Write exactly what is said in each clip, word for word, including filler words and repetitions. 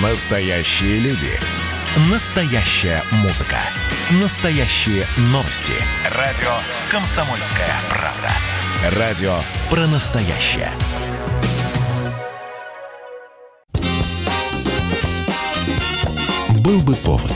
Настоящие люди. Настоящая музыка. Настоящие новости. Радио «Комсомольская правда». Радио про настоящее. Был бы повод.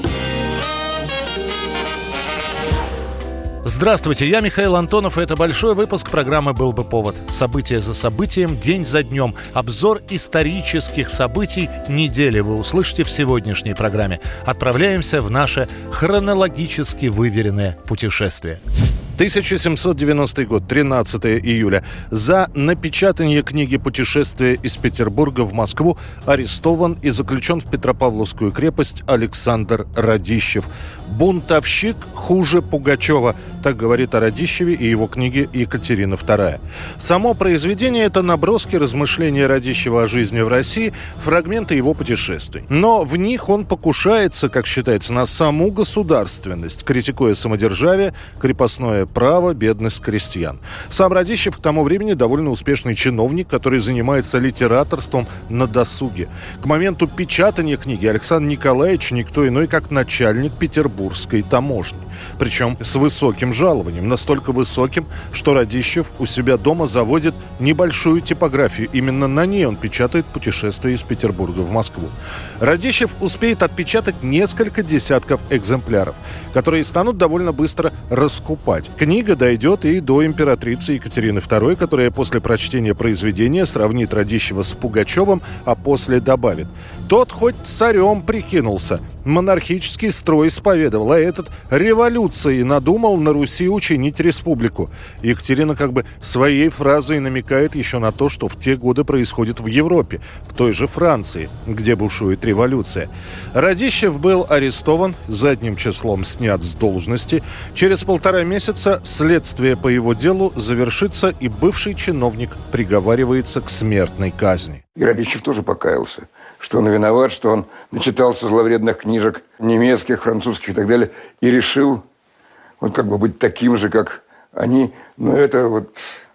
Здравствуйте, я Михаил Антонов, и это большой выпуск программы «Был бы повод». События за событием, день за днем. Обзор исторических событий недели вы услышите в сегодняшней программе. Отправляемся в наше хронологически выверенное путешествие. тысяча семьсот девяностый год, тринадцатого июля. За напечатание книги «Путешествие из Петербурга в Москву» арестован и заключен в Петропавловскую крепость Александр Радищев. «Бунтовщик хуже Пугачева», так говорит о Радищеве и его книге «Екатерина вторая». Само произведение – это наброски размышления Радищева о жизни в России, фрагменты его путешествий. Но в них он покушается, как считается, на саму государственность, критикуя самодержавие, крепостное право, бедность крестьян. Сам Радищев к тому времени довольно успешный чиновник, который занимается литераторством на досуге. К моменту печатания книги Александр Николаевич никто иной, как начальник Петербургской таможни. Причем с высоким жалованием. Настолько высоким, что Радищев у себя дома заводит небольшую типографию. Именно на ней он печатает «Путешествие из Петербурга в Москву». Радищев успеет отпечатать несколько десятков экземпляров, которые станут довольно быстро раскупать. Книга дойдет и до императрицы Екатерины второй, которая после прочтения произведения сравнит Радищева с Пугачевым, а после добавит: «Тот хоть царем прикинулся, монархический строй исповедовал, а этот революцией надумал на Руси учинить республику». Екатерина как бы своей фразой намекает еще на то, что в те годы происходит в Европе, в той же Франции, где бушует революция. Радищев был арестован, задним числом снят с должности. Через полтора месяца следствие по его делу завершится, и бывший чиновник приговаривается к смертной казни. И Радищев тоже покаялся, что он виноват, что он начитался зловредных книжек немецких, французских и так далее, и решил вот как бы быть таким же, как они. Но это вот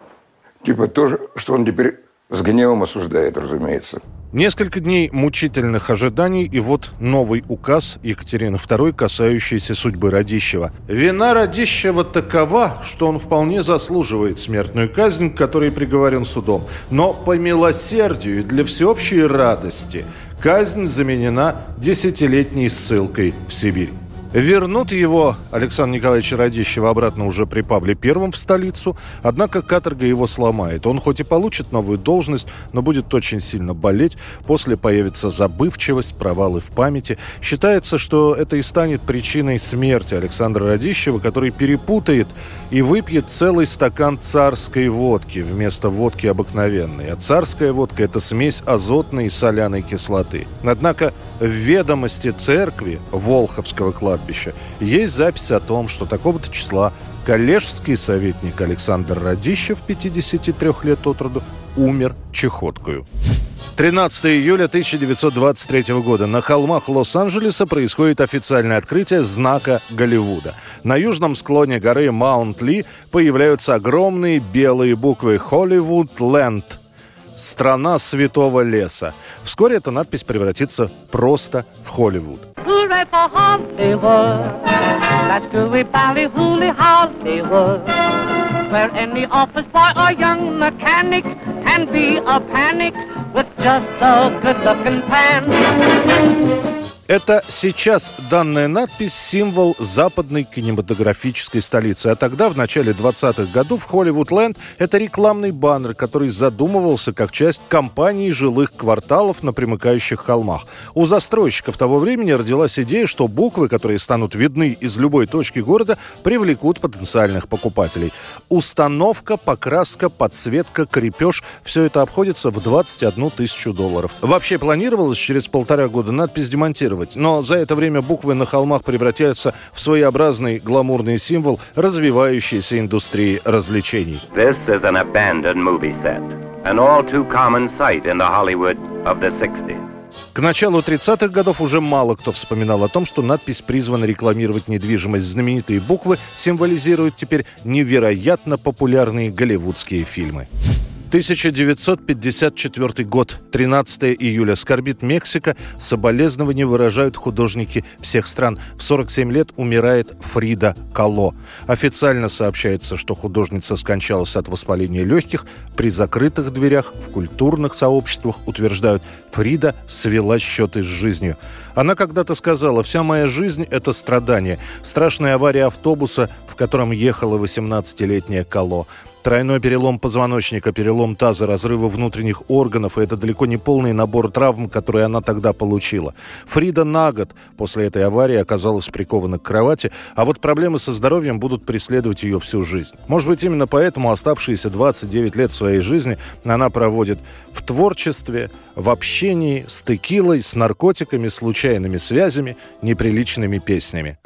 типа то, что он теперь с гневом осуждает, разумеется. Несколько дней мучительных ожиданий, и вот новый указ Екатерины второй, касающийся судьбы Радищева. Вина Радищева такова, что он вполне заслуживает смертную казнь, к которой приговорен судом. Но по милосердию и для всеобщей радости казнь заменена десятилетней ссылкой в Сибирь. Вернут его, Александра Николаевича Радищева, обратно уже при Павле Первом в столицу, однако каторга его сломает. Он хоть и получит новую должность, но будет очень сильно болеть. После появится забывчивость, провалы в памяти. Считается, что это и станет причиной смерти Александра Радищева, который перепутает и выпьет целый стакан царской водки вместо водки обыкновенной. А царская водка – это смесь азотной и соляной кислоты. Однако в ведомости церкви Волховского кладбища есть запись о том, что такого-то числа коллежский советник Александр Радищев, пятидесяти трёх лет от роду, умер чехоткою. тринадцатого июля тысяча девятьсот двадцать третьего года на холмах Лос-Анджелеса происходит официальное открытие знака Голливуда. На южном склоне горы Маунт-Ли появляются огромные белые буквы «Hollywood Land» — «Страна святого леса». Вскоре эта надпись превратится просто в Холливуд. Hooray for Hollywood, that's gooey bally-hooly Hollywood, where any office boy or young mechanic can be a panic with just a good-looking pan. Это сейчас данная надпись – символ западной кинематографической столицы. А тогда, в начале двадцатых годов, Холливуд-Ленд – это рекламный баннер, который задумывался как часть кампании жилых кварталов на примыкающих холмах. У застройщиков того времени родилась идея, что буквы, которые станут видны из любой точки города, привлекут потенциальных покупателей. Установка, покраска, подсветка, крепеж – все это обходится в двадцать одну тысячу долларов. Вообще планировалось через полтора года надпись демонтировать. Но за это время буквы на холмах превратятся в своеобразный гламурный символ развивающейся индустрии развлечений. This is an abandoned movie set, an all too common sight in the Hollywood of the sixties. К началу тридцатых годов уже мало кто вспоминал о том, что надпись призвана рекламировать недвижимость. Знаменитые буквы символизируют теперь невероятно популярные голливудские фильмы. тысяча девятьсот пятьдесят четвёртый год, тринадцатого июля. Скорбит Мексика, соболезнования выражают художники всех стран. В сорок семь лет умирает Фрида Кало. Официально сообщается, что художница скончалась от воспаления легких. При закрытых дверях в культурных сообществах утверждают, Фрида свела счеты с жизнью. Она когда-то сказала: «Вся моя жизнь – это страдание». Страшная авария автобуса, в котором ехала восемнадцатилетняя Кало. Тройной перелом позвоночника, перелом таза, разрывы внутренних органов. И это далеко не полный набор травм, которые она тогда получила. Фрида на год после этой аварии оказалась прикована к кровати, а вот проблемы со здоровьем будут преследовать ее всю жизнь. Может быть, именно поэтому оставшиеся двадцать девять лет своей жизни она проводит в творчестве, в общении с текилой, с наркотиками, случайными связями, неприличными песнями.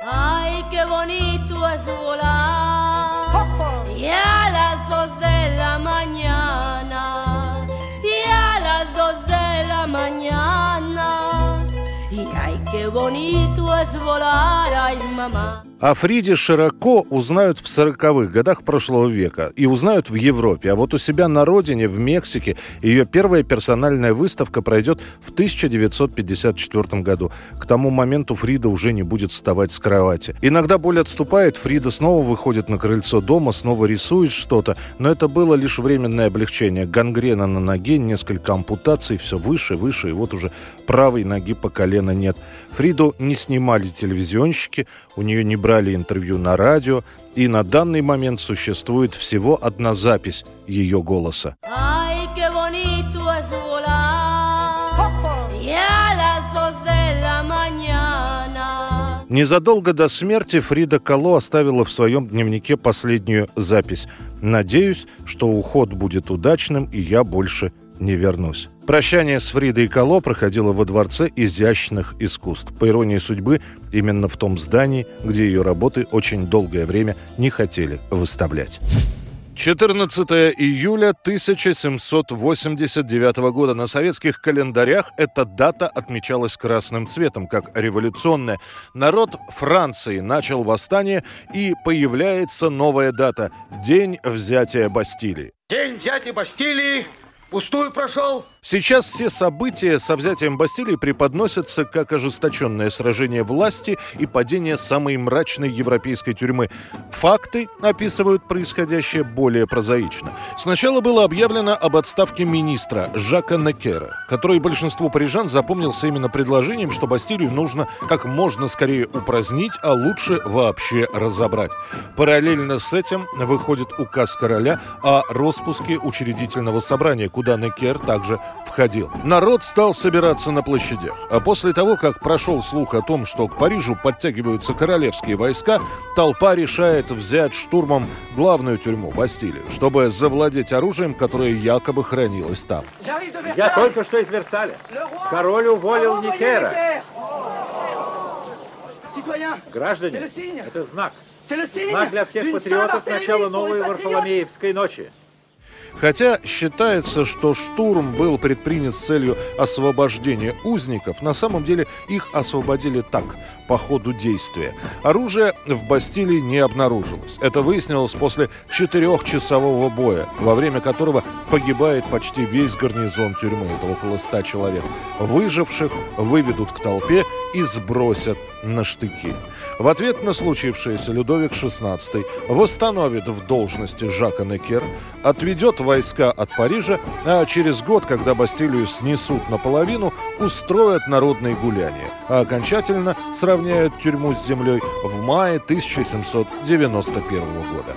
О Фриде широко узнают в сороковых годах прошлого века и узнают в Европе. А вот у себя на родине, в Мексике, ее первая персональная выставка пройдет в тысяча девятьсот пятьдесят четвёртом году. К тому моменту Фрида уже не будет вставать с кровати. Иногда боль отступает, Фрида снова выходит на крыльцо дома, снова рисует что-то. Но это было лишь временное облегчение. Гангрена на ноге, несколько ампутаций, все выше, выше, и вот уже правой ноги по колено нет. Фриду не снимали телевизионщики, у нее не брали интервью на радио, и на данный момент существует всего одна запись ее голоса. Незадолго до смерти Фрида Кало оставила в своем дневнике последнюю запись. «Надеюсь, что уход будет удачным, и я больше не вернусь». Прощание с Фридой Кало проходило во Дворце изящных искусств. По иронии судьбы, именно в том здании, где ее работы очень долгое время не хотели выставлять. четырнадцатого июля тысяча семьсот восемьдесят девятого года. На советских календарях эта дата отмечалась красным цветом, как революционная. Народ Франции начал восстание, и появляется новая дата – День взятия Бастилии. День взятия Бастилии пустую прошел. Сейчас все события со взятием Бастилии преподносятся как ожесточенное сражение власти и падение самой мрачной европейской тюрьмы. Факты описывают происходящее более прозаично. Сначала было объявлено об отставке министра Жака Некера, который большинству парижан запомнился именно предложением, что Бастилию нужно как можно скорее упразднить, а лучше вообще разобрать. Параллельно с этим выходит указ короля о распуске учредительного собрания, куда Некер также входил. Народ стал собираться на площадях. А после того, как прошел слух о том, что к Парижу подтягиваются королевские войска, толпа решает взять штурмом главную тюрьму Бастилию, чтобы завладеть оружием, которое якобы хранилось там. Я только что из Версаля. Король уволил Некера. Граждане, это знак. Знак для всех патриотов начала новой Варфоломеевской ночи. Хотя считается, что штурм был предпринят с целью освобождения узников, на самом деле их освободили так, по ходу действия. Оружие в Бастилии не обнаружилось. Это выяснилось после четырехчасового боя, во время которого погибает почти весь гарнизон тюрьмы, это около ста человек. Выживших выведут к толпе и сбросят на штыки. В ответ на случившееся Людовик шестнадцатый восстановит в должности Жака Некера, отведет войска от Парижа, а через год, когда Бастилию снесут наполовину, устроят народные гуляния, а окончательно сравняют тюрьму с землей в мае тысяча семьсот девяносто первого года.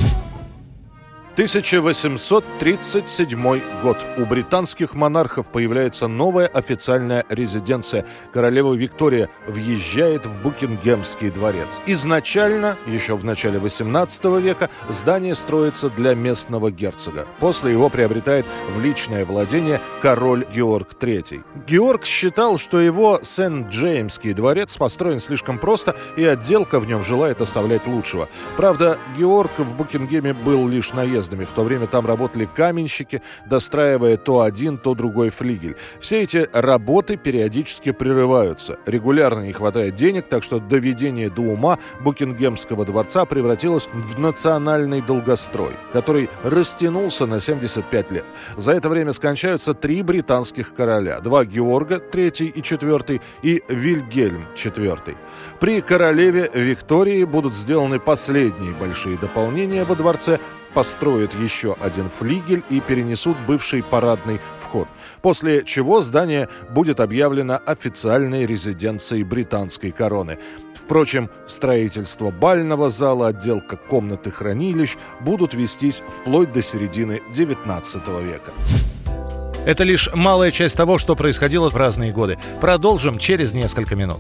тысяча восемьсот тридцать седьмой год. У британских монархов появляется новая официальная резиденция. Королева Виктория въезжает в Букингемский дворец. Изначально, еще в начале восемнадцатого века, здание строится для местного герцога. После его приобретает в личное владение король Георг третий. Георг считал, что его Сент-Джеймский дворец построен слишком просто, и отделка в нем желает оставлять лучшего. Правда, Георг в Букингеме был лишь наездом. надеждами. В то время там работали каменщики, достраивая то один, то другой флигель. Все эти работы периодически прерываются. Регулярно не хватает денег, так что доведение до ума Букингемского дворца превратилось в национальный долгострой, который растянулся на семьдесят пять лет. За это время скончаются три британских короля. Два Георга, третий и четвертый, и Вильгельм, четвертый. При королеве Виктории будут сделаны последние большие дополнения во дворце, построят еще один флигель и перенесут бывший парадный вход. После чего здание будет объявлено официальной резиденцией британской короны. Впрочем, строительство бального зала, отделка комнат и хранилищ будут вестись вплоть до середины девятнадцатого века. Это лишь малая часть того, что происходило в разные годы. Продолжим через несколько минут.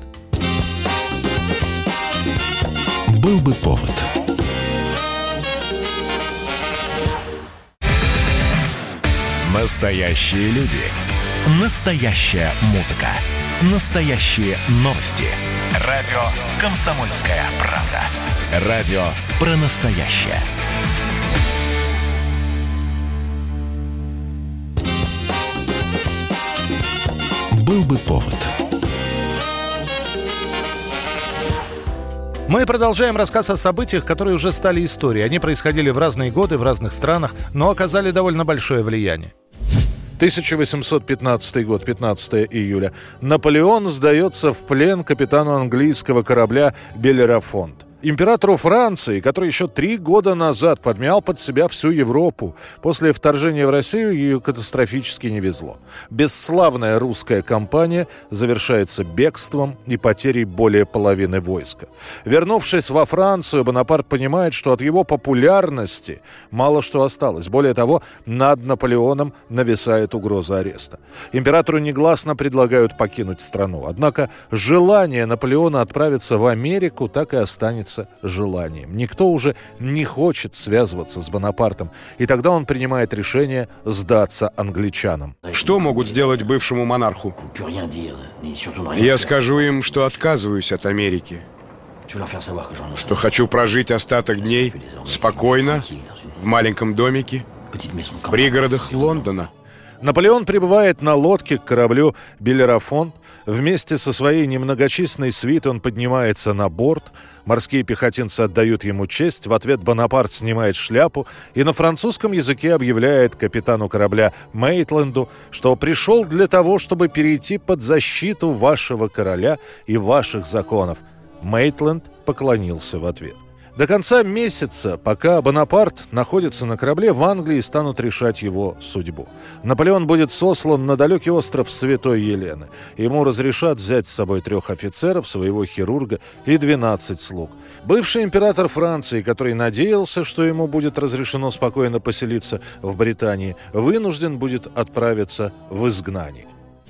Был бы повод. Настоящие люди. Настоящая музыка. Настоящие новости. Радио «Комсомольская правда». Радио про настоящее. Был бы повод. Мы продолжаем рассказ о событиях, которые уже стали историей. Они происходили в разные годы, в разных странах, но оказали довольно большое влияние. тысяча восемьсот пятнадцатый год, пятнадцатого июля. Наполеон сдается в плен капитану английского корабля «Белерафонт». Императору Франции, который еще три года назад подмял под себя всю Европу, после вторжения в Россию ее катастрофически не везло. Бесславная русская кампания завершается бегством и потерей более половины войска. Вернувшись во Францию, Бонапарт понимает, что от его популярности мало что осталось. Более того, над Наполеоном нависает угроза ареста. Императору негласно предлагают покинуть страну. Однако желание Наполеона отправиться в Америку так и останется желанием. Никто уже не хочет связываться с Бонапартом, и тогда он принимает решение сдаться англичанам. Что могут сделать бывшему монарху? Я скажу им, что отказываюсь от Америки, что хочу прожить остаток дней спокойно, в маленьком домике, в пригородах Лондона. Наполеон прибывает на лодке к кораблю «Белерафонт». Вместе со своей немногочисленной свитой он поднимается на борт. Морские пехотинцы отдают ему честь. В ответ Бонапарт снимает шляпу и на французском языке объявляет капитану корабля Мейтленду, что пришел для того, чтобы перейти под защиту вашего короля и ваших законов. Мейтленд поклонился в ответ. До конца месяца, пока Бонапарт находится на корабле, в Англии станут решать его судьбу. Наполеон будет сослан на далекий остров Святой Елены. Ему разрешат взять с собой трех офицеров, своего хирурга и двенадцать слуг. Бывший император Франции, который надеялся, что ему будет разрешено спокойно поселиться в Британии, вынужден будет отправиться в изгнание.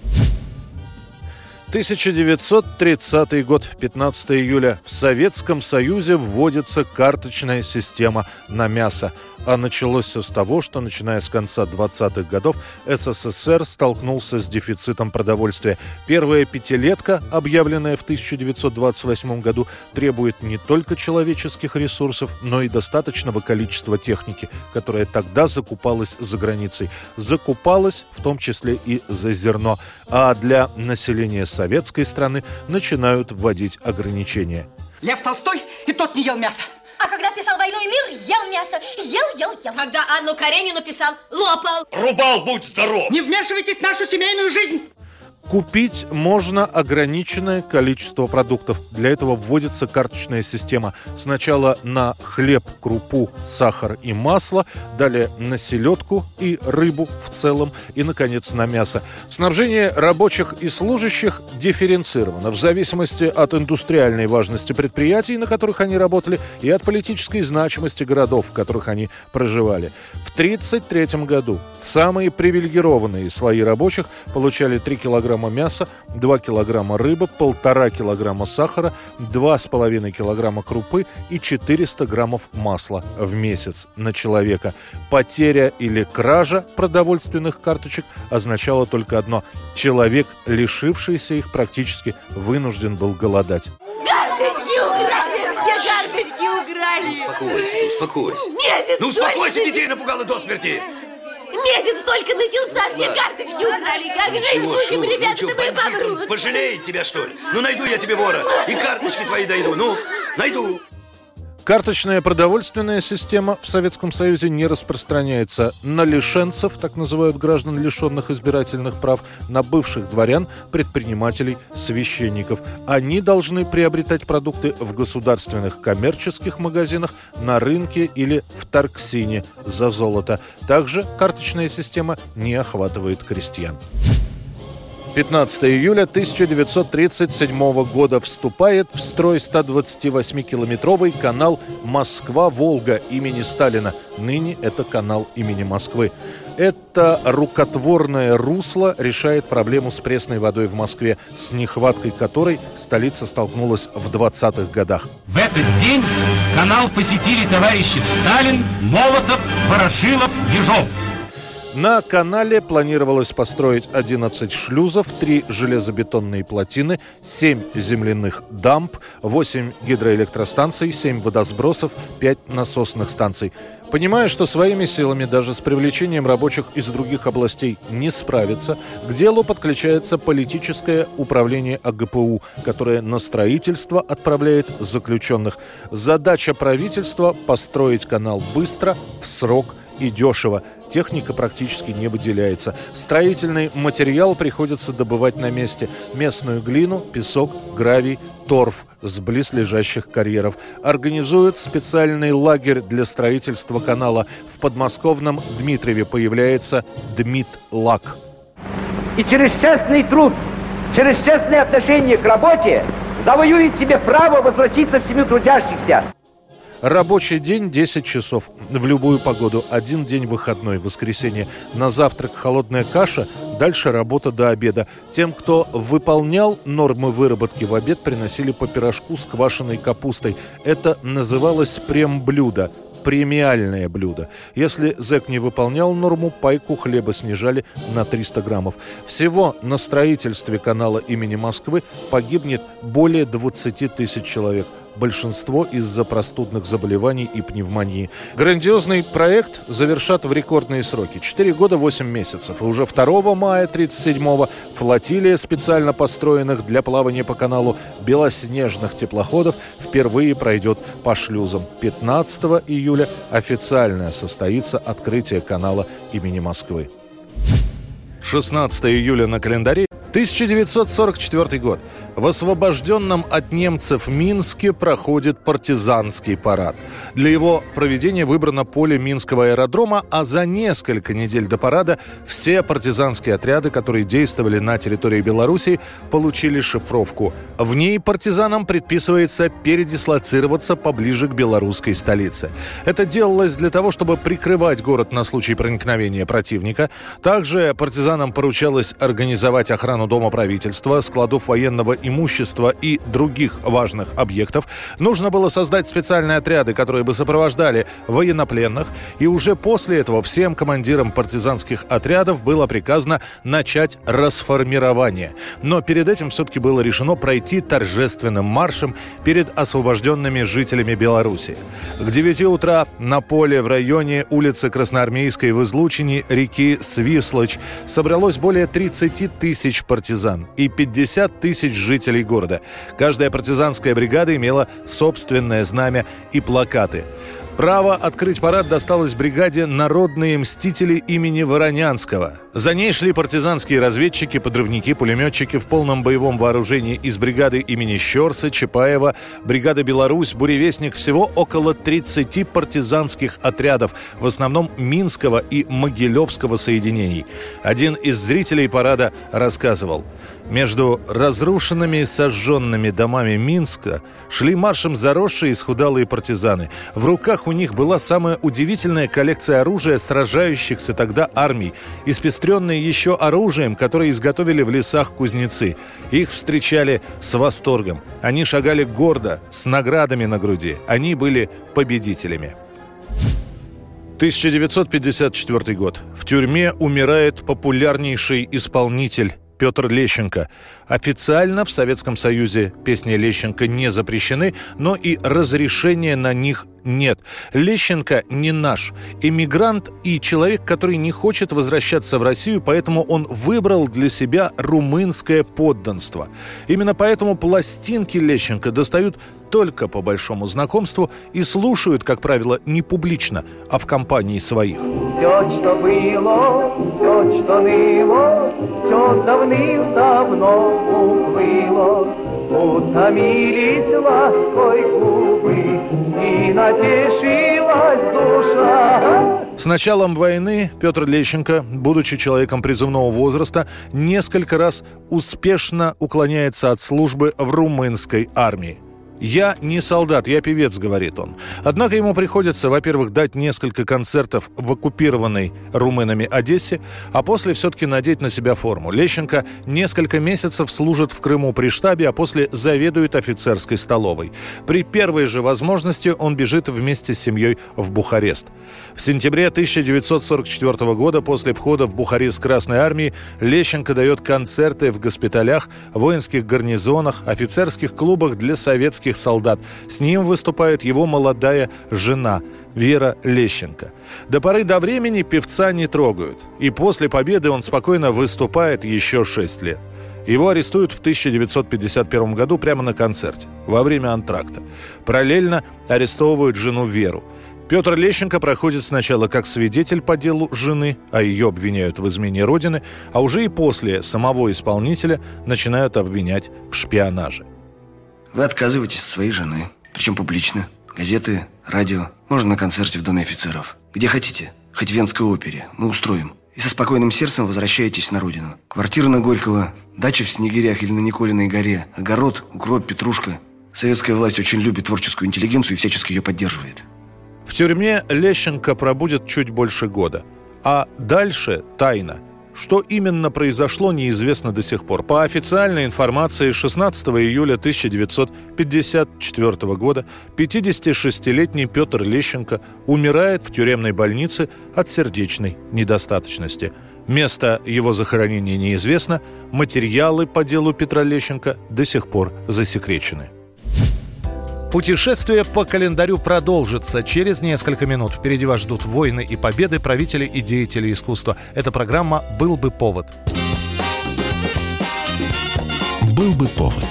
тысяча девятьсот тридцатый год, пятнадцатого июля. В Советском Союзе вводится карточная система на мясо. А началось все с того, что, начиная с конца двадцатых годов, СССР столкнулся с дефицитом продовольствия. Первая пятилетка, объявленная в тысяча девятьсот двадцать восьмом году, требует не только человеческих ресурсов, но и достаточного количества техники, которая тогда закупалась за границей. Закупалась в том числе и за зерно. А для населения советской страны начинают вводить ограничения. Лев Толстой и тот не ел мясо. А когда писал «Войну и мир», ел мясо. Ел, ел, ел. Когда Анну Каренину писал, лопал. Рубал, будь здоров. Не вмешивайтесь в нашу семейную жизнь. Купить можно ограниченное количество продуктов. Для этого вводится карточная система. Сначала на хлеб, крупу, сахар и масло, далее на селедку и рыбу в целом и, наконец, на мясо. Снабжение рабочих и служащих дифференцировано в зависимости от индустриальной важности предприятий, на которых они работали, и от политической значимости городов, в которых они проживали. В тридцать третьем году самые привилегированные слои рабочих получали три килограмма мяса, два килограмма рыбы, полтора килограмма сахара, два с половиной килограмма крупы и четыреста граммов масла в месяц на человека. Потеря или кража продовольственных карточек означала только одно: человек, лишившийся их, практически вынужден был голодать. Карточки украли! Все карточки украли! украли. Успокойся, ты успокойся. Месяц Ну успокойся, только... детей напугала до смерти. Месяц только начался, все Да. карточки украли. Как жить Ничего, будем, Шура, ребята, ну что, мы бандитам помрут. пожалеет тебя, что ли? Ну найду я тебе вора, и карточки твои дойду. Ну, найду. Карточная продовольственная система в Советском Союзе не распространяется на лишенцев, так называют граждан, лишенных избирательных прав, на бывших дворян, предпринимателей, священников. Они должны приобретать продукты в государственных коммерческих магазинах, на рынке или в торксине за золото. Также карточная система не охватывает крестьян. пятнадцатого июля тысяча девятьсот тридцать седьмого года вступает в строй сто двадцативосьмикилометровый канал Москва-Волга имени Сталина. Ныне это канал имени Москвы. Это рукотворное русло решает проблему с пресной водой в Москве, с нехваткой которой столица столкнулась в двадцатых годах. В этот день канал посетили товарищи Сталин, Молотов, Ворошилов, Ежов. На канале планировалось построить одиннадцать шлюзов, три железобетонные плотины, семь земляных дамб, восемь гидроэлектростанций, семь водосбросов, пять насосных станций. Понимая, что своими силами даже с привлечением рабочих из других областей не справиться, к делу подключается политическое управление А Гэ Пэ У, которое на строительство отправляет заключенных. Задача правительства – построить канал быстро, в срок и дешево. Техника практически не выделяется. Строительный материал приходится добывать на месте. Местную глину, песок, гравий, торф с близлежащих карьеров. Организуют специальный лагерь для строительства канала. В подмосковном Дмитриеве появляется Дмитлак. И через честный труд, через честное отношение к работе завоюет себе право возвратиться в семью трудящихся. Рабочий день десять часов. В любую погоду. Один день выходной, воскресенье. На завтрак холодная каша, дальше работа до обеда. Тем, кто выполнял нормы выработки, в обед приносили по пирожку с квашеной капустой. Это называлось прем-блюдо. Премиальное блюдо. Если зэк не выполнял норму, пайку хлеба снижали на триста граммов. Всего на строительстве канала имени Москвы погибнет более двадцати тысяч человек. Большинство из-за простудных заболеваний и пневмонии. Грандиозный проект завершат в рекордные сроки. Четыре года, восемь месяцев. И уже второго мая тридцать седьмого флотилия специально построенных для плавания по каналу белоснежных теплоходов впервые пройдет по шлюзам. пятнадцатого июля официально состоится открытие канала имени Москвы. шестнадцатого июля на календаре. тысяча девятьсот сорок четвёртый год. В освобожденном от немцев Минске проходит партизанский парад. Для его проведения выбрано поле Минского аэродрома, а за несколько недель до парада все партизанские отряды, которые действовали на территории Белоруссии, получили шифровку. В ней партизанам предписывается передислоцироваться поближе к белорусской столице. Это делалось для того, чтобы прикрывать город на случай проникновения противника. Также партизанам поручалось организовать охрану Дома правительства, складов военного имущества и других важных объектов. Нужно было создать специальные отряды, которые бы сопровождали военнопленных. И уже после этого всем командирам партизанских отрядов было приказано начать расформирование. Но перед этим все-таки было решено пройти торжественным маршем перед освобожденными жителями Беларуси. К девяти утра на поле в районе улицы Красноармейской в излучине реки Свислочь собралось более тридцати тысяч партизан и пятьдесят тысяч жителей города. Каждая партизанская бригада имела собственное знамя и плакаты. Право открыть парад досталось бригаде «Народные мстители» имени Воронянского. За ней шли партизанские разведчики, подрывники, пулеметчики в полном боевом вооружении из бригады имени Щерса, Чапаева, бригада «Беларусь», «Буревестник». Всего около тридцати партизанских отрядов, в основном Минского и Могилевского соединений. Один из зрителей парада рассказывал: между разрушенными и сожженными домами Минска шли маршем заросшие и исхудалые партизаны. В руках у них была самая удивительная коллекция оружия сражающихся тогда армий, испестренная еще оружием, которое изготовили в лесах кузнецы. Их встречали с восторгом. Они шагали гордо, с наградами на груди. Они были победителями. тысяча девятьсот пятьдесят четвёртый год. В тюрьме умирает популярнейший исполнитель Петр Лещенко. Официально в Советском Союзе песни Лещенко не запрещены, но и разрешения на них нет. Лещенко не наш. Эмигрант и человек, который не хочет возвращаться в Россию, поэтому он выбрал для себя румынское подданство. Именно поэтому пластинки Лещенко достают только по большому знакомству и слушают, как правило, не публично, а в компании своих. Все, что было, все, что ныло, все давным-давно уплыло. Утомились лаской губы, и натешилась душа. С началом войны Петр Лещенко, будучи человеком призывного возраста, несколько раз успешно уклоняется от службы в румынской армии. «Я не солдат, я певец», — говорит он. Однако ему приходится, во-первых, дать несколько концертов в оккупированной румынами Одессе, а после все-таки надеть на себя форму. Лещенко несколько месяцев служит в Крыму при штабе, а после заведует офицерской столовой. При первой же возможности он бежит вместе с семьей в Бухарест. В сентябре тысяча девятьсот сорок четвёртого года, после входа в Бухарест Красной Армии, Лещенко дает концерты в госпиталях, воинских гарнизонах, офицерских клубах для советских солдат. С ним выступает его молодая жена Вера Лещенко. До поры до времени певца не трогают. И после победы он спокойно выступает еще шесть лет. Его арестуют в тысяча девятьсот пятьдесят первом году прямо на концерте, во время антракта. Параллельно арестовывают жену Веру. Петр Лещенко проходит сначала как свидетель по делу жены, а ее обвиняют в измене Родины, а уже и после самого исполнителя начинают обвинять в шпионаже. Вы отказываетесь от своей жены, причем публично. Газеты, радио, можно на концерте в Доме офицеров. Где хотите, хоть в Венской опере, мы устроим. И со спокойным сердцем возвращаетесь на родину. Квартира на Горького, дача в Снегирях или на Николиной горе, огород, укроп, петрушка. Советская власть очень любит творческую интеллигенцию и всячески ее поддерживает. В тюрьме Лещенко пробудет чуть больше года. А дальше тайна. Что именно произошло, неизвестно до сих пор. По официальной информации, шестнадцатого июля тысяча девятьсот пятьдесят четвёртого года пятидесятишестилетний Петр Лещенко умирает в тюремной больнице от сердечной недостаточности. Место его захоронения неизвестно, материалы по делу Петра Лещенко до сих пор засекречены. Путешествие по календарю продолжится через несколько минут. Впереди вас ждут войны и победы правителей и деятелей искусства. Эта программа «Был бы повод». «Был бы повод».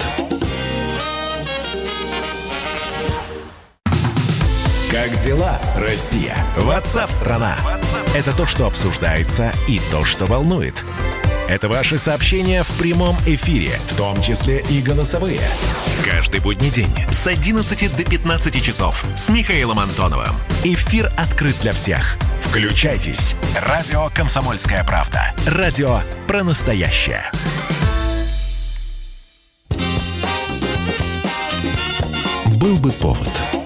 Как дела, Россия? Ватсап-страна! Это то, что обсуждается, и то, что волнует. Это ваши сообщения в прямом эфире, в том числе и голосовые. Каждый будний день с одиннадцати до пятнадцати часов с Михаилом Антоновым. Эфир открыт для всех. Включайтесь. Радио «Комсомольская правда». Радио про настоящее. Был бы повод.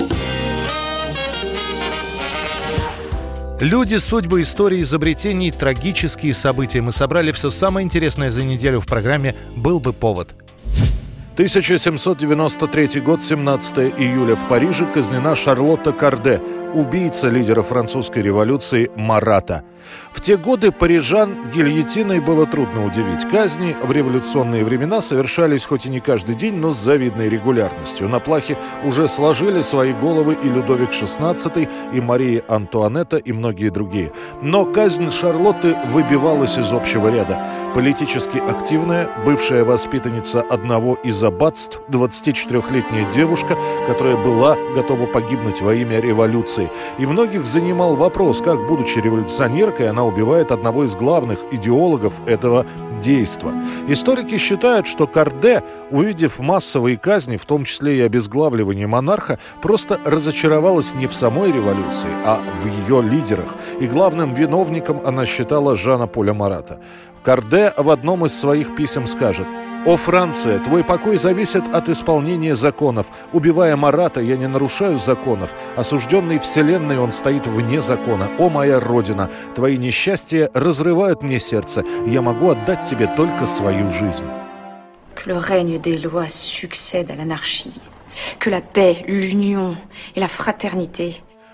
Люди, судьбы, истории, изобретений, трагические события. Мы собрали все самое интересное за неделю в программе «Был бы повод». тысяча семьсот девяносто третий год, семнадцатого июля. В Париже казнена Шарлотта Карде, убийца лидера французской революции Марата. В те годы парижан гильотиной было трудно удивить. Казни в революционные времена совершались хоть и не каждый день, но с завидной регулярностью. На плахе уже сложили свои головы и Людовик шестнадцатый, и Мария Антуанетта, и многие другие. Но казнь Шарлотты выбивалась из общего ряда. Политически активная, бывшая воспитанница одного из аббатств, двадцатичетырехлетняя девушка, которая была готова погибнуть во имя революции. И многих занимал вопрос, как, будучи революционеркой, она убивает одного из главных идеологов этого действа. Историки считают, что Карде, увидев массовые казни, в том числе и обезглавливание монарха, просто разочаровалась не в самой революции, а в ее лидерах. И главным виновником она считала Жана Поля Марата. Карде в одном из своих писем скажет: «О, Франция, твой покой зависит от исполнения законов. Убивая Марата, я не нарушаю законов. Осужденный вселенной, он стоит вне закона. О, моя Родина, твои несчастья разрывают мне сердце. Я могу отдать тебе только свою жизнь». Que le règne des lois succède à l'anarchie. Que la paix, l'union et la fraternité.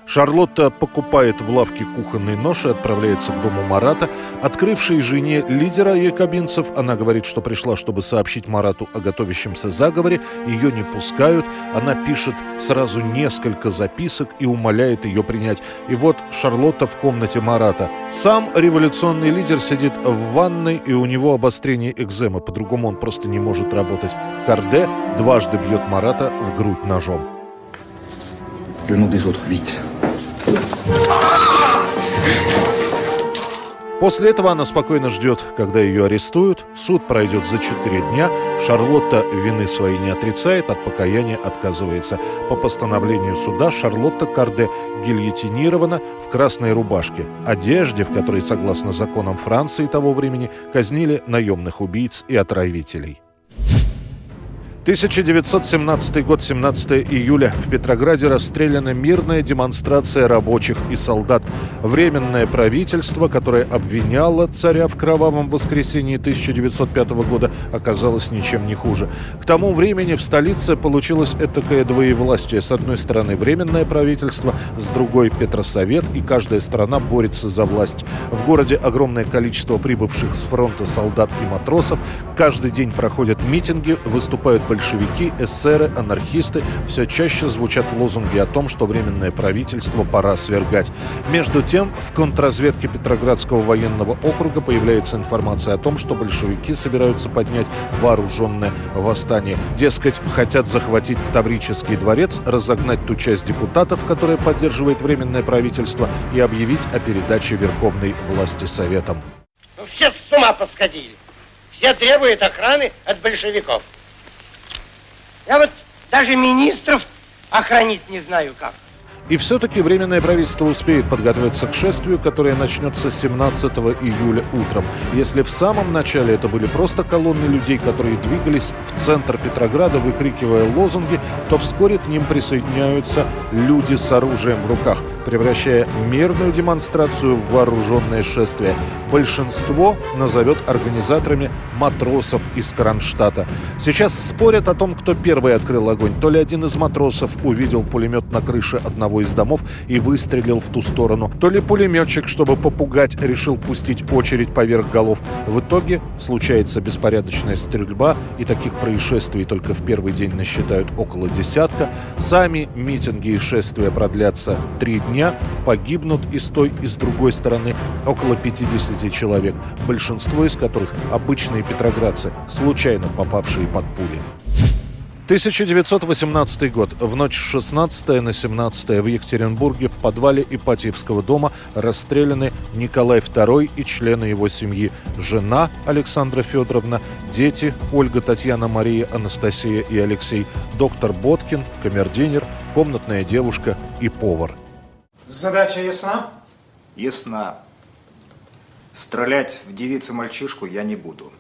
Шарлотта покупает в лавке кухонный нож и отправляется к дому Марата. Открывшей жене лидера якобинцев, она говорит, что пришла, чтобы сообщить Марату о готовящемся заговоре. Ее не пускают. Она пишет сразу несколько записок и умоляет ее принять. И вот Шарлотта в комнате Марата. Сам революционный лидер сидит в ванной, и у него обострение экземы. По-другому он просто не может работать. Карде дважды бьет Марата в грудь ножом. Le nom des autres, vite. После этого она спокойно ждет, когда ее арестуют. Суд пройдет за четыре дня. Шарлотта вины своей не отрицает, от покаяния отказывается. По постановлению суда Шарлотта Карде гильотинирована в красной рубашке, одежде, в которой, согласно законам Франции того времени, казнили наемных убийц и отравителей. тысяча девятьсот семнадцатый год, семнадцатого июля. В Петрограде расстреляна мирная демонстрация рабочих и солдат. Временное правительство, которое обвиняло царя в кровавом воскресенье тысяча девятьсот пятого года, оказалось ничем не хуже. К тому времени в столице получилось этакое двоевластие. С одной стороны временное правительство, с другой Петросовет, и каждая сторона борется за власть. В городе огромное количество прибывших с фронта солдат и матросов. Каждый день проходят митинги, выступают большевики, эсеры, анархисты. Все чаще звучат лозунги о том, что временное правительство пора свергать. Между тем, в контрразведке Петроградского военного округа появляется информация о том, что большевики собираются поднять вооруженное восстание. Дескать, хотят захватить Таврический дворец, разогнать ту часть депутатов, которая поддерживает временное правительство, и объявить о передаче верховной власти советам. Ну, все с ума посходили. Все требуют охраны от большевиков. Я вот даже министров охранить не знаю как. И все-таки Временное правительство успеет подготовиться к шествию, которое начнется семнадцатого июля утром. Если в самом начале это были просто колонны людей, которые двигались в центр Петрограда, выкрикивая лозунги, то вскоре к ним присоединяются люди с оружием в руках, превращая мирную демонстрацию в вооруженное шествие. Большинство назовет организаторами матросов из Кронштадта. Сейчас спорят о том, кто первый открыл огонь. То ли один из матросов увидел пулемет на крыше одного из домов и выстрелил в ту сторону, то ли пулеметчик, чтобы попугать, решил пустить очередь поверх голов. В итоге случается беспорядочная стрельба, и таких происшествий только в первый день насчитают около десятка. Сами митинги и шествия продлятся три дня. Погибнут и с той, и с другой стороны около пятидесяти человек, большинство из которых обычные петроградцы, случайно попавшие под пули. тысяча девятьсот восемнадцатый год. В ночь с шестнадцатого на семнадцатое в Екатеринбурге в подвале Ипатьевского дома расстреляны Николай второй и члены его семьи. Жена Александра Федоровна, дети Ольга, Татьяна, Мария, Анастасия и Алексей, доктор Боткин, камердинер, комнатная девушка и повар. Задача ясна? Ясна. Стрелять в девицу-мальчишку я не буду.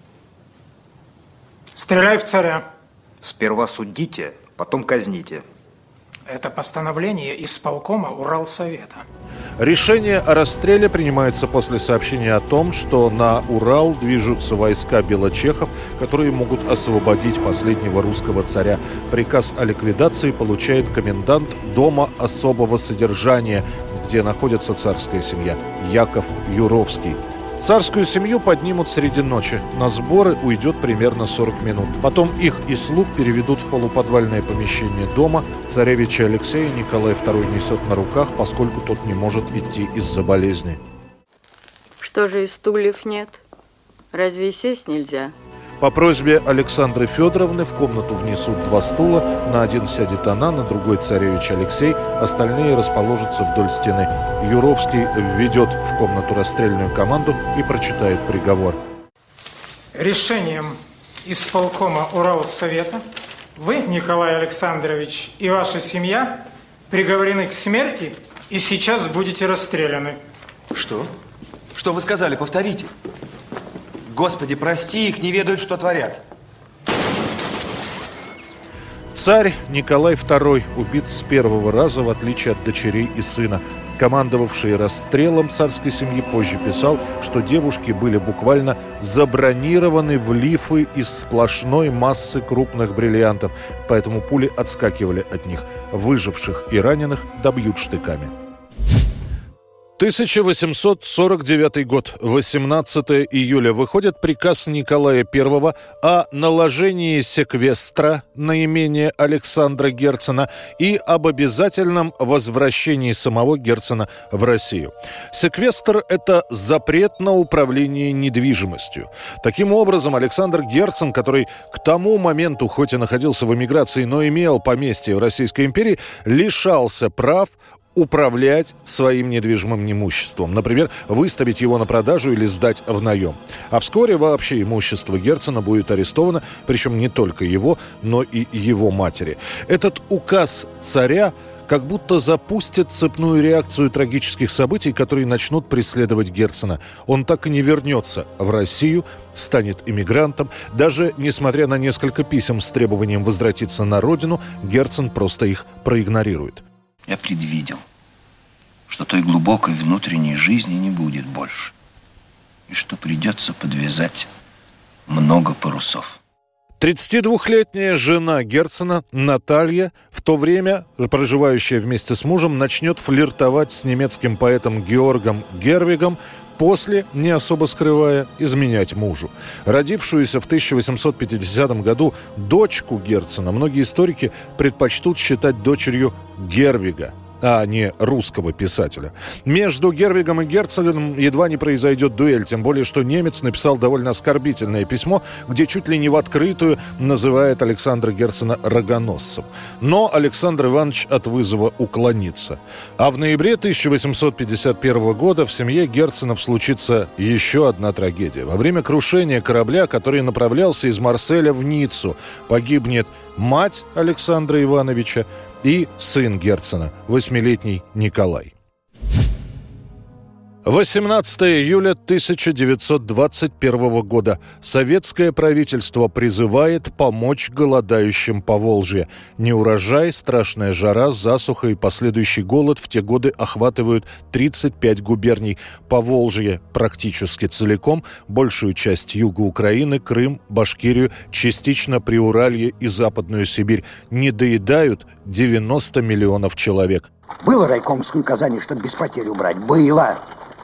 Стреляй в царя. Сперва судите, потом казните. Это постановление исполкома Уралсовета. Решение о расстреле принимается после сообщения о том, что на Урал движутся войска белочехов, которые могут освободить последнего русского царя. Приказ о ликвидации получает комендант дома особого содержания, где находится царская семья, Яков Юровский. Царскую семью поднимут среди ночи. На сборы уйдет примерно сорок минут. Потом их и слуг переведут в полуподвальное помещение дома. Царевича Алексея Николай второй несет на руках, поскольку тот не может идти из-за болезни. Что же и стульев нет? Разве сесть нельзя? По просьбе Александры Федоровны в комнату внесут два стула. На один сядет она, на другой царевич Алексей. Остальные расположатся вдоль стены. Юровский введет в комнату расстрельную команду и прочитает приговор. Решением исполкома Уралсовета вы, Николай Александрович, и ваша семья приговорены к смерти и сейчас будете расстреляны. Что? Что вы сказали? Повторите. Господи, прости, их не ведают, что творят. Царь Николай второй убит с первого раза, в отличие от дочерей и сына. командовавший расстрелом царской семьи, позже писал, что девушки были буквально забронированы в лифы из сплошной массы крупных бриллиантов, поэтому пули отскакивали от них. Выживших и раненых добьют штыками. тысяча восемьсот сорок девятый год, восемнадцатое июля, выходит приказ Николая Первого о наложении секвестра на имение Александра Герцена и об обязательном возвращении самого Герцена в Россию. Секвестр – это запрет на управление недвижимостью. Таким образом, Александр Герцен, который к тому моменту хоть и находился в эмиграции, но имел поместье в Российской империи, лишался прав управлять своим недвижимым имуществом. Например, выставить его на продажу или сдать в наем. А вскоре вообще имущество Герцена будет арестовано, причем не только его, но и его матери. Этот указ царя как будто запустит цепную реакцию трагических событий, которые начнут преследовать Герцена. Он так и не вернется в Россию, станет иммигрантом. Даже несмотря на несколько писем с требованием возвратиться на родину, Герцен просто их проигнорирует. Я предвидел, что той глубокой внутренней жизни не будет больше, и что придется подвязать много парусов. тридцатидвухлетняя жена Герцена, Наталья, в то время, проживающая вместе с мужем, начнет флиртовать с немецким поэтом Георгом Гервигом, после, не особо скрывая, изменять мужу. Родившуюся в тысяча восемьсот пятидесятом году дочку Герцена многие историки предпочтут считать дочерью Гервига, а не русского писателя. Между Гервигом и Герценом едва не произойдет дуэль, тем более, что немец написал довольно оскорбительное письмо, где чуть ли не в открытую называет Александра Герцена рогоносцем. Но Александр Иванович от вызова уклонится. А в ноябре тысяча восемьсот пятьдесят первого года в семье Герценов случится еще одна трагедия. Во время крушения корабля, который направлялся из Марселя в Ниццу, погибнет мать Александра Ивановича и сын Герцена, восьмилетний Николай. восемнадцатое июля тысяча девятьсот двадцать первого года. Советское правительство призывает помочь голодающим Поволжья. Неурожай, страшная жара, засуха и последующий голод в те годы охватывают тридцать пять губерний. Поволжье практически целиком, большую часть юга Украины, Крым, Башкирию, частично Приуралье и Западную Сибирь. Не доедают девяносто миллионов человек. Было райкомскую Казани, чтобы без потерь убрать? Было!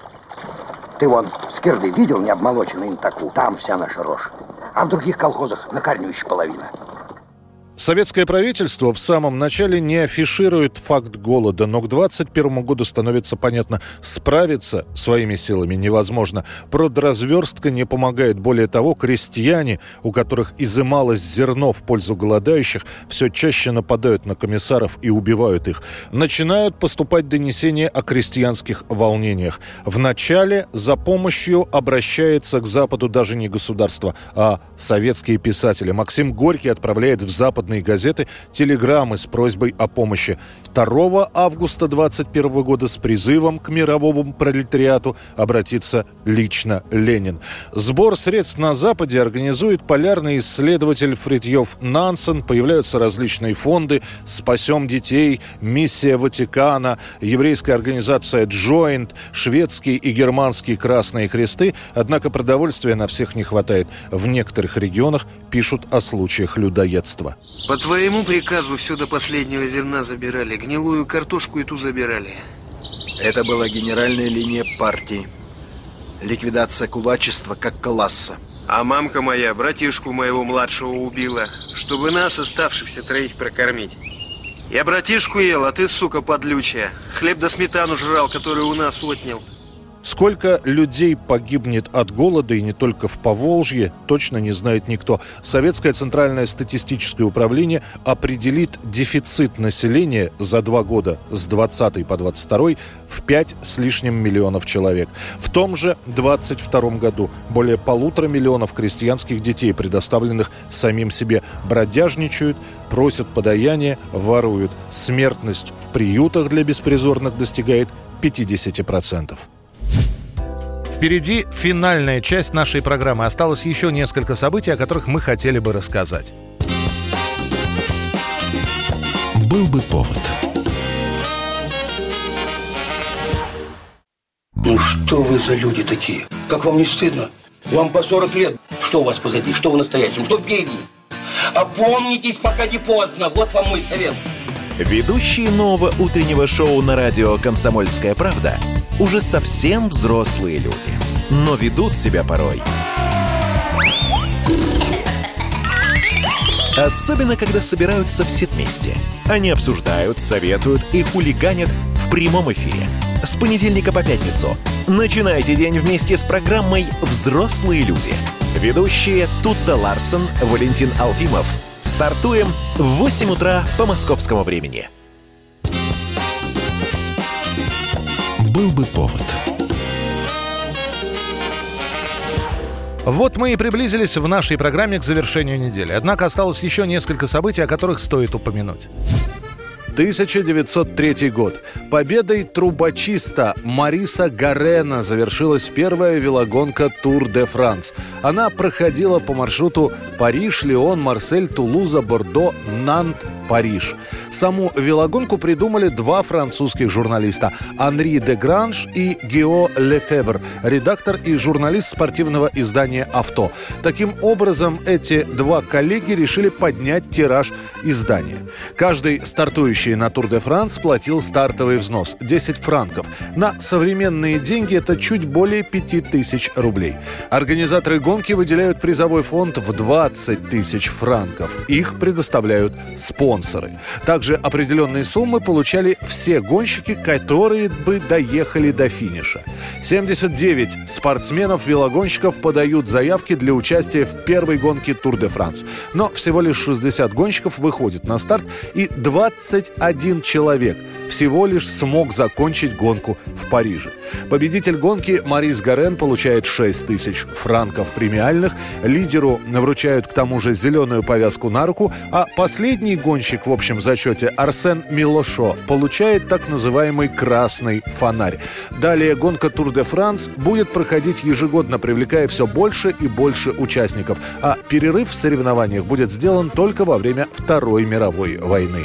Ты вон Скирды видел, не обмолоченный им таку? Там вся наша рожь. А в других колхозах на корню еще половина. Советское правительство в самом начале не афиширует факт голода, но к двадцать первому году становится понятно, справиться своими силами невозможно. Продразверстка не помогает. Более того, крестьяне, у которых изымалось зерно в пользу голодающих, все чаще нападают на комиссаров и убивают их. Начинают поступать донесения о крестьянских волнениях. Вначале за помощью обращается к Западу даже не государство, а советские писатели. Максим Горький отправляет в западные газеты телеграммы с просьбой о помощи. второго августа двадцать первого года с призывом к мировому пролетариату обратится лично Ленин. Сбор средств на Западе организует полярный исследователь Фритьёф Нансен. Появляются различные фонды «Спасем детей», «Миссия Ватикана», еврейская организация «Джойнт», шведские и германские Красные Кресты. Однако продовольствия на всех не хватает. В некоторых регионах пишут о случаях людоедства. По твоему приказу все до последнего зерна забирали. Гнилую картошку и ту забирали. Это была генеральная линия партии. Ликвидация кулачества как класса. А мамка моя братишку моего младшего убила, чтобы нас, оставшихся троих, прокормить. Я братишку ел, а ты, сука, подлючая, хлеб да сметану жрал, который у нас отнял. Сколько людей погибнет от голода, и не только в Поволжье, точно не знает никто. Советское Центральное статистическое управление определит дефицит населения за два года с двадцатый по двадцать второй в пять с лишним миллионов человек. В том же двадцать втором году более полутора миллионов крестьянских детей, предоставленных самим себе, бродяжничают, просят подаяния, воруют. Смертность в приютах для беспризорных достигает пятьдесят процентов. Впереди финальная часть нашей программы. Осталось еще несколько событий, о которых мы хотели бы рассказать. Был бы повод. Ну что вы за люди такие? Как вам не стыдно? Вам по сорок лет. Что у вас позади? Что вы настоящем? Что впереди? Опомнитесь, пока не поздно. Вот вам мой совет. Ведущие нового утреннего шоу на радио «Комсомольская правда» уже совсем взрослые люди, но ведут себя порой. Особенно, когда собираются все вместе. Они обсуждают, советуют и хулиганят в прямом эфире. С понедельника по пятницу. Начинайте день вместе с программой «Взрослые люди». Ведущие Тутта Ларсон, Валентин Алфимов. Стартуем в восемь утра по московскому времени. Был бы повод. Вот мы и приблизились в нашей программе к завершению недели. Однако осталось еще несколько событий, о которых стоит упомянуть. тысяча девятьсот третий год. Победой трубочиста Мариса Гарена завершилась первая велогонка Тур де Франс. Она проходила по маршруту Париж, Лион, Марсель, Тулуза, Бордо, Нант, Париж. Саму велогонку придумали два французских журналиста – Анри де Гранж и Гио Лефевр, редактор и журналист спортивного издания «Авто». Таким образом, эти два коллеги решили поднять тираж издания. Каждый стартующий на Тур де Франс платил стартовый взнос – десять франков. На современные деньги это чуть более пяти тысяч рублей. Организаторы гонки выделяют призовой фонд в двадцать тысяч франков. Их предоставляют спонсоры. Также определенные суммы получали все гонщики, которые бы доехали до финиша. семьдесят девять спортсменов-велогонщиков подают заявки для участия в первой гонке Тур де Франс. Но всего лишь шестьдесят гонщиков выходит на старт, и двадцать один человек всего лишь смог закончить гонку в Париже. Победитель гонки Марис Гарен получает шесть тысяч франков премиальных, лидеру вручают к тому же зеленую повязку на руку, а последний гонщик в общем зачете Арсен Милошо получает так называемый красный фонарь. Далее гонка Тур де Франс будет проходить ежегодно, привлекая все больше и больше участников, а перерыв в соревнованиях будет сделан только во время Второй мировой войны.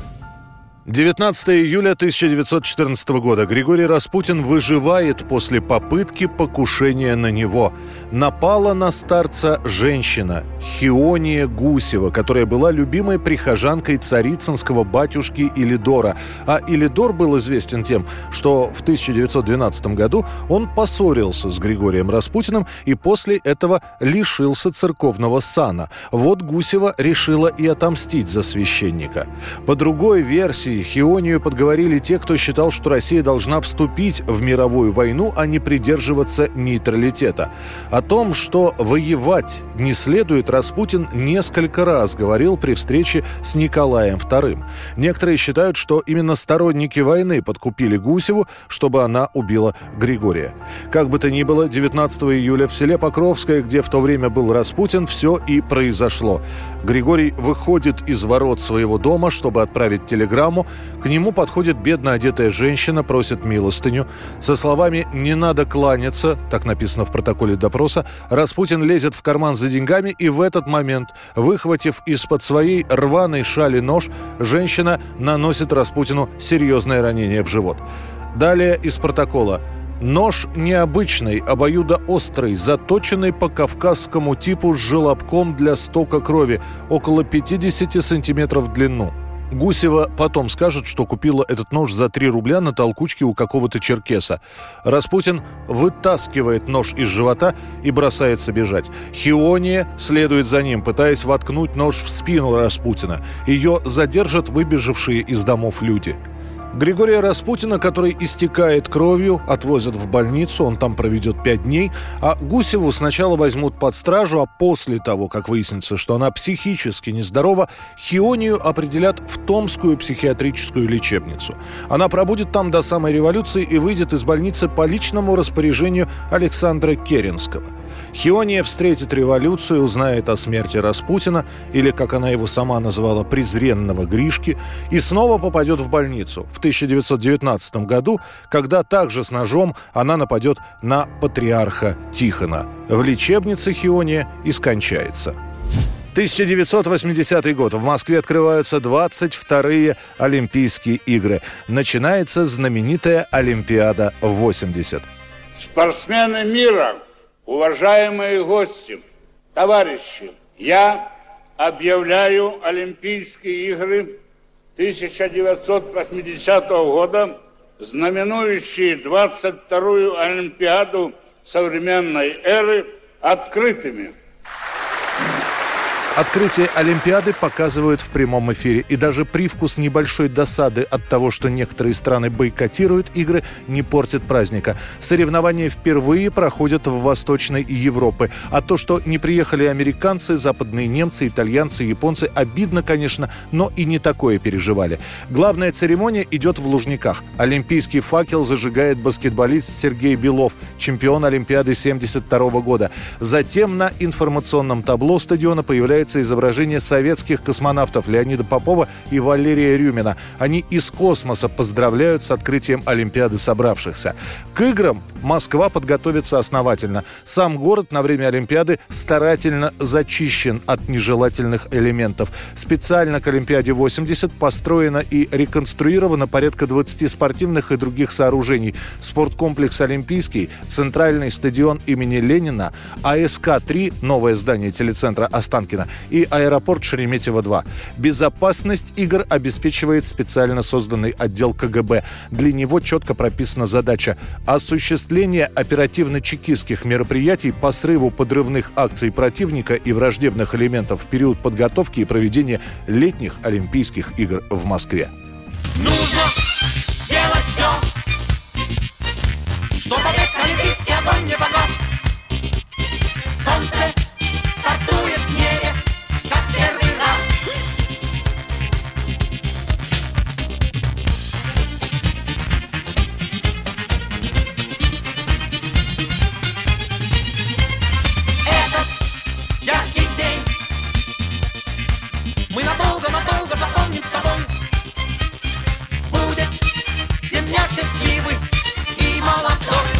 девятнадцатого июля тысяча девятьсот четырнадцатого года. Григорий Распутин выживает после попытки покушения на него. Напала на старца женщина Хиония Гусева, которая была любимой прихожанкой царицынского батюшки Илидора. А Илидор был известен тем, что в тысяча девятьсот двенадцатом году он поссорился с Григорием Распутиным и после этого лишился церковного сана. Вот Гусева решила и отомстить за священника. По другой версии, Хионию подговорили те, кто считал, что Россия должна вступить в мировую войну, а не придерживаться нейтралитета. О том, что воевать не следует, Распутин несколько раз говорил при встрече с Николаем вторым. Некоторые считают, что именно сторонники войны подкупили Гусеву, чтобы она убила Григория. Как бы то ни было, девятнадцатого июля в селе Покровское, где в то время был Распутин, все и произошло. Григорий выходит из ворот своего дома, чтобы отправить телеграмму. К нему подходит бедно одетая женщина, просит милостыню. Со словами «не надо кланяться», так написано в протоколе допроса, Распутин лезет в карман за деньгами, и в этот момент, выхватив из-под своей рваной шали нож, женщина наносит Распутину серьезное ранение в живот. Далее из протокола. Нож необычный, обоюдоострый, заточенный по кавказскому типу с желобком для стока крови, около пятьдесят сантиметров в длину. Гусева потом скажет, что купила этот нож за три рубля на толкучке у какого-то черкеса. Распутин вытаскивает нож из живота и бросается бежать. Хиония следует за ним, пытаясь воткнуть нож в спину Распутина. Ее задержат выбежавшие из домов люди. Григория Распутина, который истекает кровью, отвозят в больницу, он там проведет пять дней, а Гусеву сначала возьмут под стражу, а после того, как выяснится, что она психически нездорова, Хионию определят в Томскую психиатрическую лечебницу. Она пробудет там до самой революции и выйдет из больницы по личному распоряжению Александра Керенского. Хиония встретит революцию, узнает о смерти Распутина, или, как она его сама назвала, презренного Гришки, и снова попадет в больницу в тысяча девятьсот девятнадцатом году, когда также с ножом она нападет на патриарха Тихона. В лечебнице Хиония и скончается. тысяча девятьсот восьмидесятый год. В Москве открываются двадцать вторые Олимпийские игры. Начинается знаменитая Олимпиада восемьдесят. Спортсмены мира, уважаемые гости, товарищи, я объявляю Олимпийские игры тысяча девятьсот восьмидесятого года, знаменующие двадцать вторую Олимпиаду современной эры, открытыми. Открытие Олимпиады показывают в прямом эфире. И даже привкус небольшой досады от того, что некоторые страны бойкотируют игры, не портит праздника. Соревнования впервые проходят в Восточной Европе. А то, что не приехали американцы, западные немцы, итальянцы, японцы, обидно, конечно, но и не такое переживали. Главная церемония идет в Лужниках. Олимпийский факел зажигает баскетболист Сергей Белов, чемпион Олимпиады семьдесят второго года. Затем на информационном табло стадиона появляется изображение советских космонавтов Леонида Попова и Валерия Рюмина. Они из космоса поздравляют с открытием Олимпиады собравшихся. К играм Москва подготовится основательно. Сам город на время Олимпиады старательно зачищен от нежелательных элементов. Специально к Олимпиаде восемьдесят построено и реконструировано порядка двадцати спортивных и других сооружений. Спорткомплекс «Олимпийский», центральный стадион имени Ленина, А Эс Ка три, новое здание телецентра Останкино, и аэропорт Шереметьево-два. Безопасность игр обеспечивает специально созданный отдел Ка Гэ Бэ. Для него четко прописана задача осуществления оперативно-чекистских мероприятий по срыву подрывных акций противника и враждебных элементов в период подготовки и проведения летних Олимпийских игр в Москве. Нужно сделать все, чтобы век олимпийский огонь не погас. Солнце стартует в небе, как первый раз. Этот яркий день мы надолго-надолго запомним с тобой. Будет земля счастливой и молодой.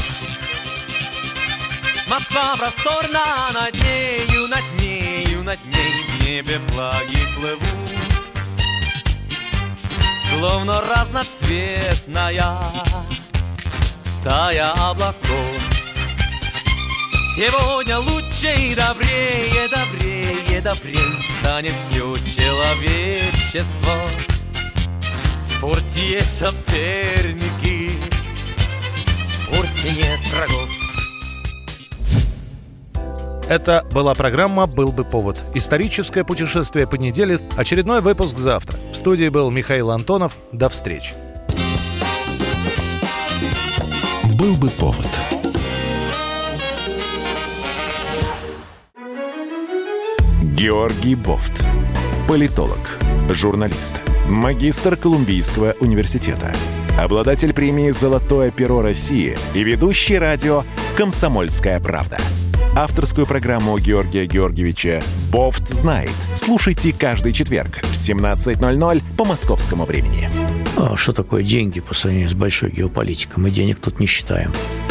Москва просторна, над нею, над нею, над ней в небе флаги плывут, словно разноцветная стая облаков. Сегодня лучше и добрее, добрее, добрее станет все человечество. В спорте есть соперники, в спорте нет врагов. Это была программа «Был бы повод». Историческое путешествие по неделе. Очередной выпуск завтра. В студии был Михаил Антонов. До встречи. «Был бы повод». Георгий Бофт. Политолог, журналист, магистр Колумбийского университета, обладатель премии «Золотое перо России» и ведущий радио «Комсомольская правда». Авторскую программу Георгия Георгиевича «Бофт знает». Слушайте каждый четверг в семнадцать ноль ноль по московскому времени. А что такое деньги по сравнению с большой геополитикой? Мы денег тут не считаем.